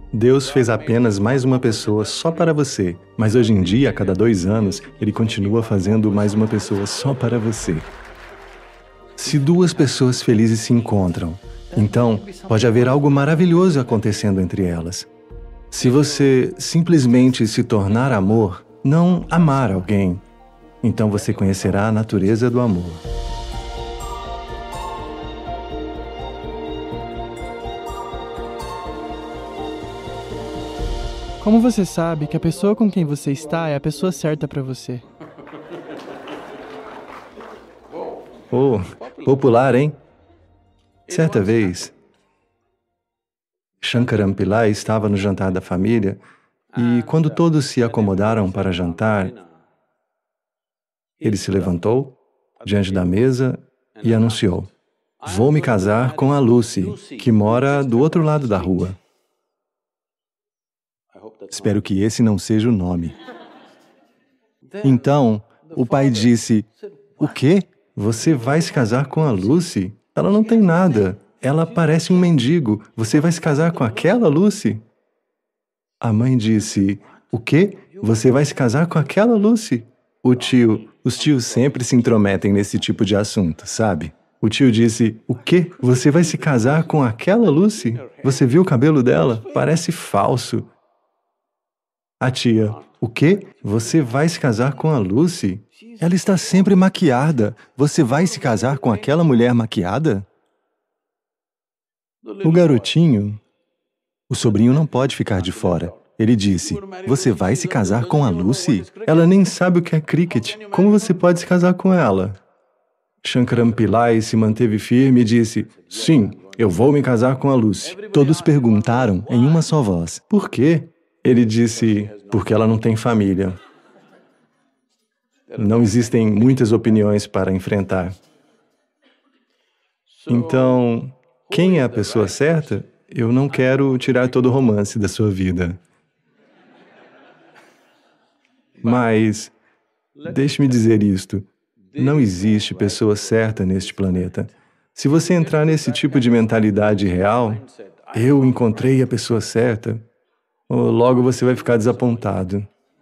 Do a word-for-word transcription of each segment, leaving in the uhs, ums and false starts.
Deus fez apenas mais uma pessoa só para você, mas hoje em dia, a cada dois anos, Ele continua fazendo mais uma pessoa só para você. Se duas pessoas felizes se encontram, então pode haver algo maravilhoso acontecendo entre elas. Se você simplesmente se tornar amor, não amar alguém, então você conhecerá a natureza do amor. Como você sabe que a pessoa com quem você está é a pessoa certa para você? Oh, popular, hein? Certa vez, Shankaran Pillai estava no jantar da família e, quando todos se acomodaram para jantar, ele se levantou diante da mesa e anunciou: "Vou me casar com a Lucy, que mora do outro lado da rua." Espero que esse não seja o nome. Então, o pai disse: "O quê? Você vai se casar com a Lucy? Ela não tem nada. Ela parece um mendigo. Você vai se casar com aquela Lucy?" A mãe disse: "O quê? Você vai se casar com aquela Lucy?" O tio, os tios sempre se intrometem nesse tipo de assunto, sabe? O tio disse: "O quê? Você vai se casar com aquela Lucy? Você viu o cabelo dela? Parece falso." A tia: "O quê? Você vai se casar com a Lucy? Ela está sempre maquiada. Você vai se casar com aquela mulher maquiada?" O garotinho, o sobrinho não pode ficar de fora. Ele disse: "Você vai se casar com a Lucy? Ela nem sabe o que é cricket. Como você pode se casar com ela?" Shankaran Pillai se manteve firme e disse: "Sim, eu vou me casar com a Lucy." Todos perguntaram em uma só voz: "Por quê?" Ele disse: "Porque ela não tem família." Não existem muitas opiniões para enfrentar. Então, quem é a pessoa certa? Eu não quero tirar todo o romance da sua vida. Mas, deixe-me dizer isto, não existe pessoa certa neste planeta. Se você entrar nesse tipo de mentalidade real, eu encontrei a pessoa certa, logo você vai ficar desapontado.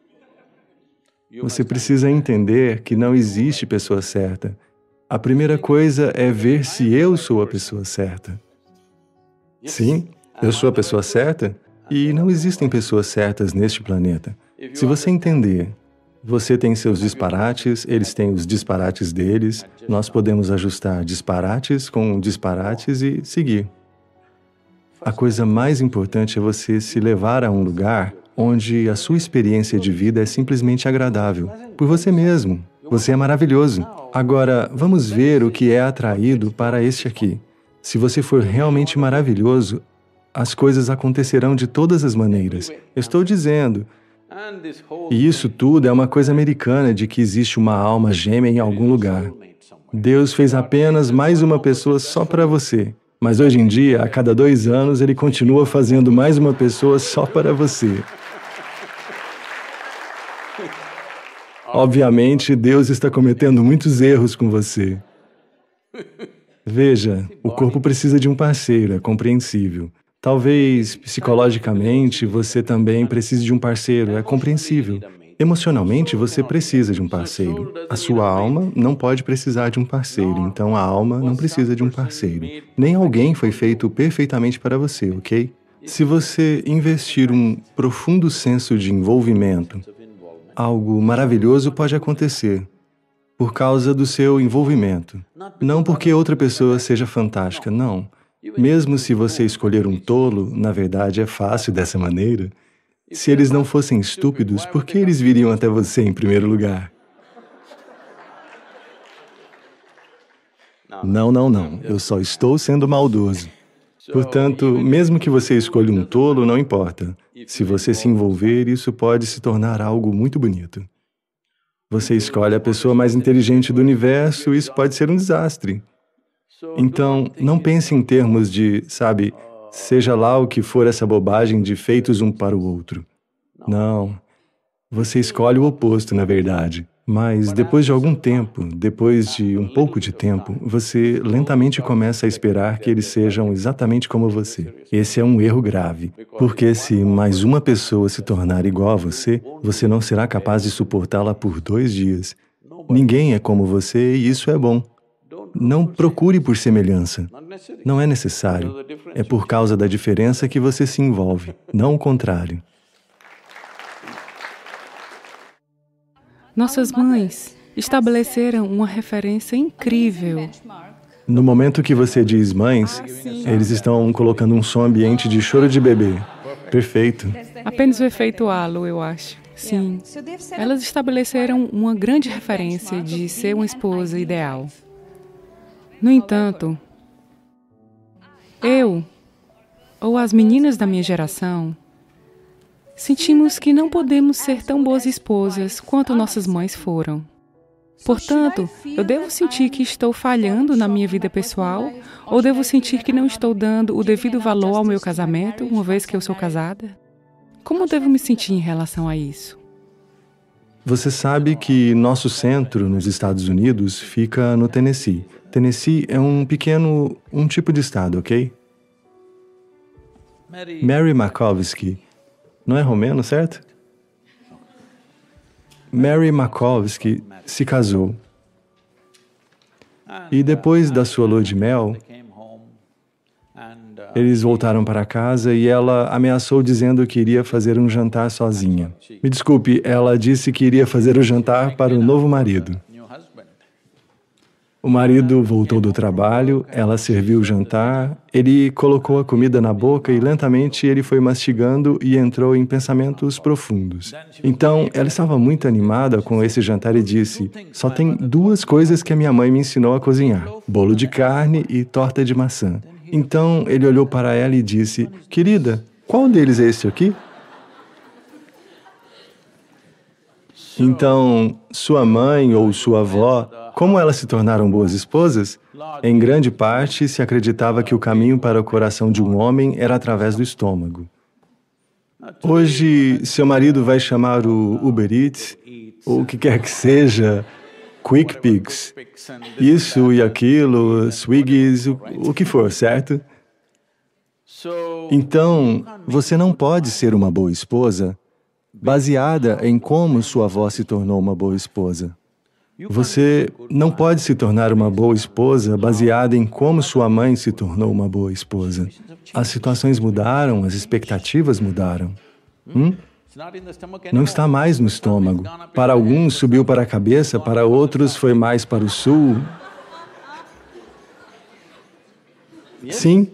Você precisa entender que não existe pessoa certa. A primeira coisa é ver se eu sou a pessoa certa. Sim, eu sou a pessoa certa e não existem pessoas certas neste planeta. Se você entender, você tem seus disparates, eles têm os disparates deles, nós podemos ajustar disparates com disparates e seguir. A coisa mais importante é você se levar a um lugar onde a sua experiência de vida é simplesmente agradável, por você mesmo. Você é maravilhoso. Agora, vamos ver o que é atraído para este aqui. Se você for realmente maravilhoso, as coisas acontecerão de todas as maneiras. Eu estou dizendo. E isso tudo é uma coisa americana de que existe uma alma gêmea em algum lugar. Deus fez apenas mais uma pessoa só para você. Mas hoje em dia, a cada dois anos, Ele continua fazendo mais uma pessoa só para você. Obviamente, Deus está cometendo muitos erros com você. Veja, o corpo precisa de um parceiro, é compreensível. Talvez, psicologicamente, você também precise de um parceiro, é compreensível. Emocionalmente, você precisa de um parceiro. A sua alma não pode precisar de um parceiro, então a alma não precisa de um parceiro. Nem alguém foi feito perfeitamente para você, ok? Se você investir um profundo senso de envolvimento, algo maravilhoso pode acontecer por causa do seu envolvimento. Não porque outra pessoa seja fantástica, não. Mesmo se você escolher um tolo, na verdade é fácil dessa maneira. Se eles não fossem estúpidos, por que eles viriam até você em primeiro lugar? Não, não, não. Eu só estou sendo maldoso. Portanto, mesmo que você escolha um tolo, não importa. Se você se envolver, isso pode se tornar algo muito bonito. Você escolhe a pessoa mais inteligente do universo, isso pode ser um desastre. Então, não pense em termos de, sabe, seja lá o que for essa bobagem de feitos um para o outro. Não. Você escolhe o oposto, na verdade. Mas depois de algum tempo, depois de um pouco de tempo, você lentamente começa a esperar que eles sejam exatamente como você. Esse é um erro grave, porque se mais uma pessoa se tornar igual a você, você não será capaz de suportá-la por dois dias. Ninguém é como você e isso é bom. Não procure por semelhança. Não é necessário. É por causa da diferença que você se envolve, não o contrário. Nossas mães estabeleceram uma referência incrível. No momento que você diz mães, eles estão colocando um som ambiente de choro de bebê. Perfeito. Apenas o efeito halo, eu acho. Sim. Elas estabeleceram uma grande referência de ser uma esposa ideal. No entanto, eu, ou as meninas da minha geração, sentimos que não podemos ser tão boas esposas quanto nossas mães foram. Portanto, eu devo sentir que estou falhando na minha vida pessoal ou devo sentir que não estou dando o devido valor ao meu casamento, uma vez que eu sou casada? Como devo me sentir em relação a isso? Você sabe que nosso centro nos Estados Unidos fica no Tennessee. Tennessee é um pequeno, um tipo de estado, ok? Mary Makovsky, não é romeno, certo? Mary Makovsky se casou. E depois da sua lua de mel, eles voltaram para casa e ela ameaçou dizendo que iria fazer um jantar sozinha. Me desculpe, ela disse que iria fazer o jantar para o novo marido. O marido voltou do trabalho, ela serviu o jantar, ele colocou a comida na boca e lentamente ele foi mastigando e entrou em pensamentos profundos. Então, ela estava muito animada com esse jantar e disse, só tem duas coisas que a minha mãe me ensinou a cozinhar, bolo de carne e torta de maçã. Então, ele olhou para ela e disse, querida, qual deles é esse aqui? Então, sua mãe ou sua avó, como elas se tornaram boas esposas? Em grande parte, se acreditava que o caminho para o coração de um homem era através do estômago. Hoje, seu marido vai chamar o Uber Eats, ou o que quer que seja, Quick Picks, isso e aquilo, Swiggies, o, o que for, certo? Então, você não pode ser uma boa esposa baseada em como sua avó se tornou uma boa esposa. Você não pode se tornar uma boa esposa baseada em como sua mãe se tornou uma boa esposa. As situações mudaram, as expectativas mudaram. Hum? Não está mais no estômago. Para alguns subiu para a cabeça, para outros foi mais para o sul. Sim.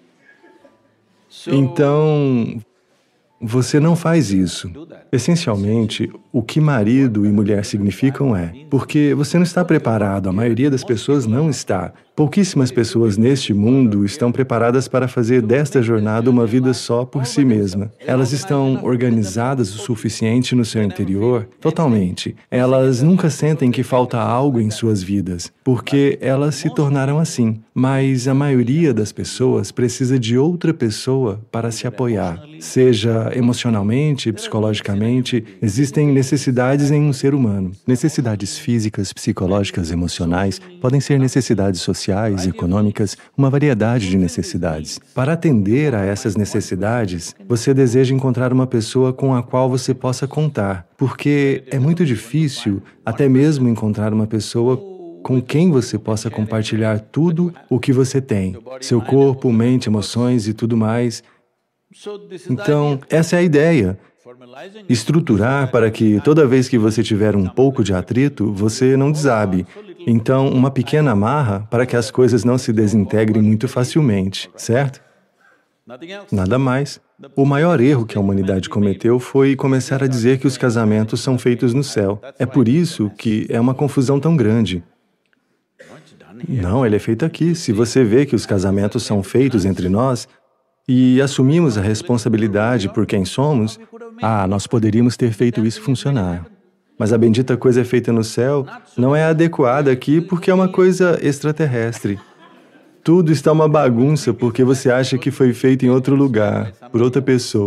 Então, você não faz isso. Essencialmente, o que marido e mulher significam é porque você não está preparado, a maioria das pessoas não está. Pouquíssimas pessoas neste mundo estão preparadas para fazer desta jornada uma vida só por si mesma. Elas estão organizadas o suficiente no seu interior, totalmente. Elas nunca sentem que falta algo em suas vidas, porque elas se tornaram assim. Mas a maioria das pessoas precisa de outra pessoa para se apoiar, seja emocionalmente, psicologicamente. Existem necessidades em um ser humano. Necessidades físicas, psicológicas, emocionais, podem ser necessidades sociais, econômicas, uma variedade de necessidades. Para atender a essas necessidades, você deseja encontrar uma pessoa com a qual você possa contar, porque é muito difícil até mesmo encontrar uma pessoa com quem você possa compartilhar tudo o que você tem, seu corpo, mente, emoções e tudo mais. Então, essa é a ideia. Estruturar para que toda vez que você tiver um pouco de atrito, você não desabe. Então, uma pequena amarra para que as coisas não se desintegrem muito facilmente, certo? Nada mais. O maior erro que a humanidade cometeu foi começar a dizer que os casamentos são feitos no céu. É por isso que é uma confusão tão grande. Não, ele é feito aqui. Se você vê que os casamentos são feitos entre nós e assumimos a responsabilidade por quem somos, ah, nós poderíamos ter feito isso funcionar. Mas a bendita coisa é feita no céu não é adequada aqui porque é uma coisa extraterrestre. Tudo está uma bagunça porque você acha que foi feito em outro lugar, por outra pessoa.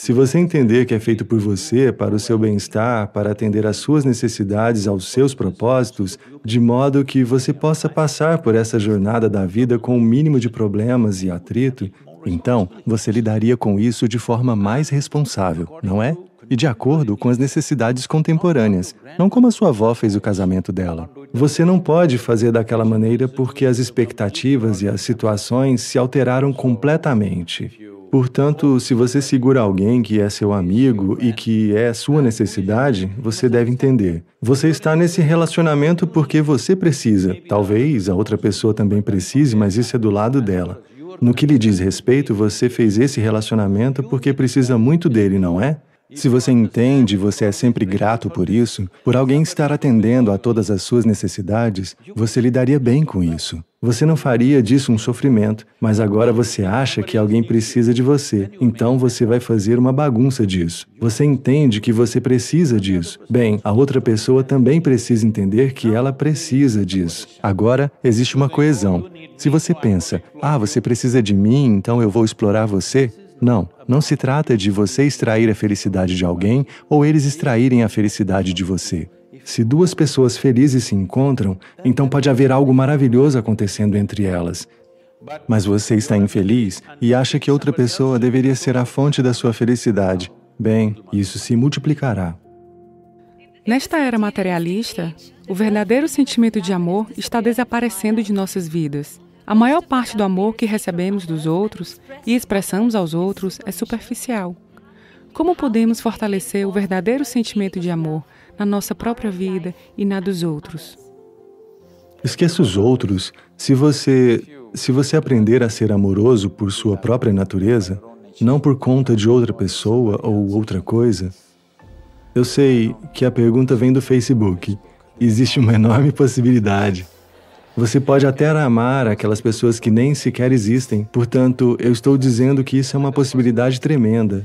Se você entender que é feito por você, para o seu bem-estar, para atender às suas necessidades, aos seus propósitos, de modo que você possa passar por essa jornada da vida com o mínimo de problemas e atrito, então você lidaria com isso de forma mais responsável, não é? E de acordo com as necessidades contemporâneas, não como a sua avó fez o casamento dela. Você não pode fazer daquela maneira porque as expectativas e as situações se alteraram completamente. Portanto, se você segura alguém que é seu amigo e que é sua necessidade, você deve entender. Você está nesse relacionamento porque você precisa. Talvez a outra pessoa também precise, mas isso é do lado dela. No que lhe diz respeito, você fez esse relacionamento porque precisa muito dele, não é? Se você entende, você é sempre grato por isso, por alguém estar atendendo a todas as suas necessidades, você lidaria bem com isso. Você não faria disso um sofrimento, mas agora você acha que alguém precisa de você, então você vai fazer uma bagunça disso. Você entende que você precisa disso. Bem, a outra pessoa também precisa entender que ela precisa disso. Agora, existe uma coesão. Se você pensa, ah, você precisa de mim, então eu vou explorar você, não, não se trata de você extrair a felicidade de alguém ou eles extraírem a felicidade de você. Se duas pessoas felizes se encontram, então pode haver algo maravilhoso acontecendo entre elas. Mas você está infeliz e acha que outra pessoa deveria ser a fonte da sua felicidade. Bem, isso se multiplicará. Nesta era materialista, o verdadeiro sentimento de amor está desaparecendo de nossas vidas. A maior parte do amor que recebemos dos outros e expressamos aos outros é superficial. Como podemos fortalecer o verdadeiro sentimento de amor na nossa própria vida e na dos outros? Esqueça os outros. Se você, se você aprender a ser amoroso por sua própria natureza, não por conta de outra pessoa ou outra coisa. Eu sei que a pergunta vem do Facebook. Existe uma enorme possibilidade. Você pode até amar aquelas pessoas que nem sequer existem. Portanto, eu estou dizendo que isso é uma possibilidade tremenda.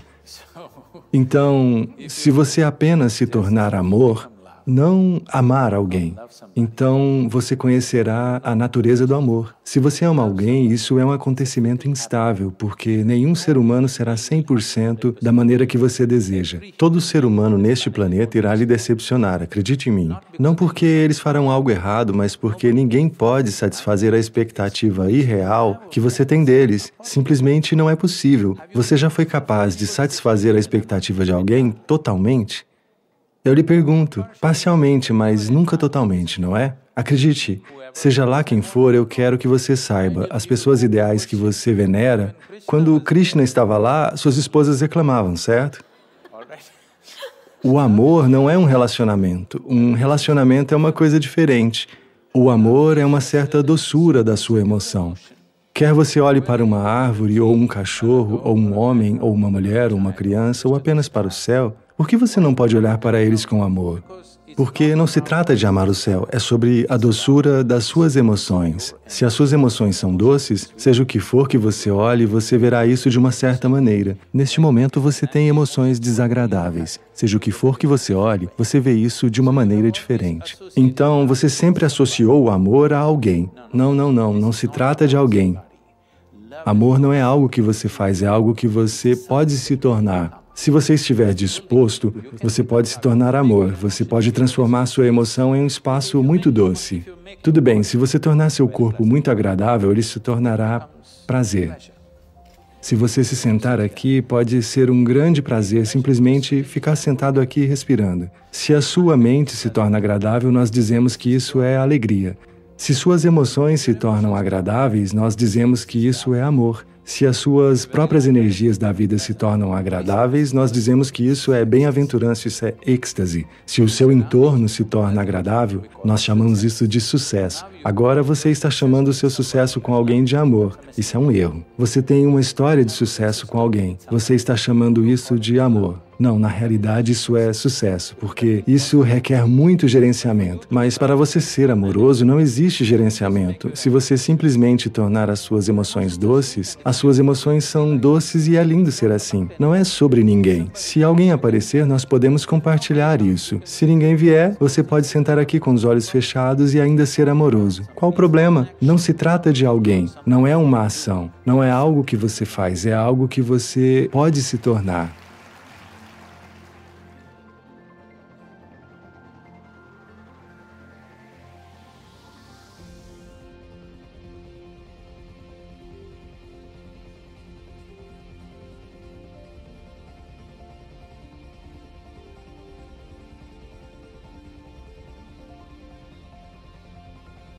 Então, se você apenas se tornar amor, não amar alguém, então você conhecerá a natureza do amor. Se você ama alguém, isso é um acontecimento instável, porque nenhum ser humano será cem por cento da maneira que você deseja. Todo ser humano neste planeta irá lhe decepcionar, acredite em mim. Não porque eles farão algo errado, mas porque ninguém pode satisfazer a expectativa irreal que você tem deles. Simplesmente não é possível. Você já foi capaz de satisfazer a expectativa de alguém totalmente? Eu lhe pergunto, parcialmente, mas nunca totalmente, não é? Acredite, seja lá quem for, eu quero que você saiba, as pessoas ideais que você venera, quando Krishna estava lá, suas esposas reclamavam, certo? O amor não é um relacionamento. Um relacionamento é uma coisa diferente. O amor é uma certa doçura da sua emoção. Quer você olhe para uma árvore, ou um cachorro, ou um homem, ou uma mulher, ou uma criança, ou apenas para o céu, por que você não pode olhar para eles com amor? Porque não se trata de amar o céu, é sobre a doçura das suas emoções. Se as suas emoções são doces, seja o que for que você olhe, você verá isso de uma certa maneira. Neste momento, você tem emoções desagradáveis. Seja o que for que você olhe, você vê isso de uma maneira diferente. Então, você sempre associou o amor a alguém. Não, não, não, não se trata de alguém. Amor não é algo que você faz, é algo que você pode se tornar. Se você estiver disposto, você pode se tornar amor, você pode transformar sua emoção em um espaço muito doce. Tudo bem, se você tornar seu corpo muito agradável, ele se tornará prazer. Se você se sentar aqui, pode ser um grande prazer simplesmente ficar sentado aqui respirando. Se a sua mente se torna agradável, nós dizemos que isso é alegria. Se suas emoções se tornam agradáveis, nós dizemos que isso é amor. Se as suas próprias energias da vida se tornam agradáveis, nós dizemos que isso é bem-aventurança, isso é êxtase. Se o seu entorno se torna agradável, nós chamamos isso de sucesso. Agora você está chamando o seu sucesso com alguém de amor. Isso é um erro. Você tem uma história de sucesso com alguém. Você está chamando isso de amor. Não, na realidade isso é sucesso, porque isso requer muito gerenciamento. Mas para você ser amoroso, não existe gerenciamento. Se você simplesmente tornar as suas emoções doces, as suas emoções são doces e é lindo ser assim. Não é sobre ninguém. Se alguém aparecer, nós podemos compartilhar isso. Se ninguém vier, você pode sentar aqui com os olhos fechados e ainda ser amoroso. Qual o problema? Não se trata de alguém. Não é uma ação. Não é algo que você faz, é algo que você pode se tornar.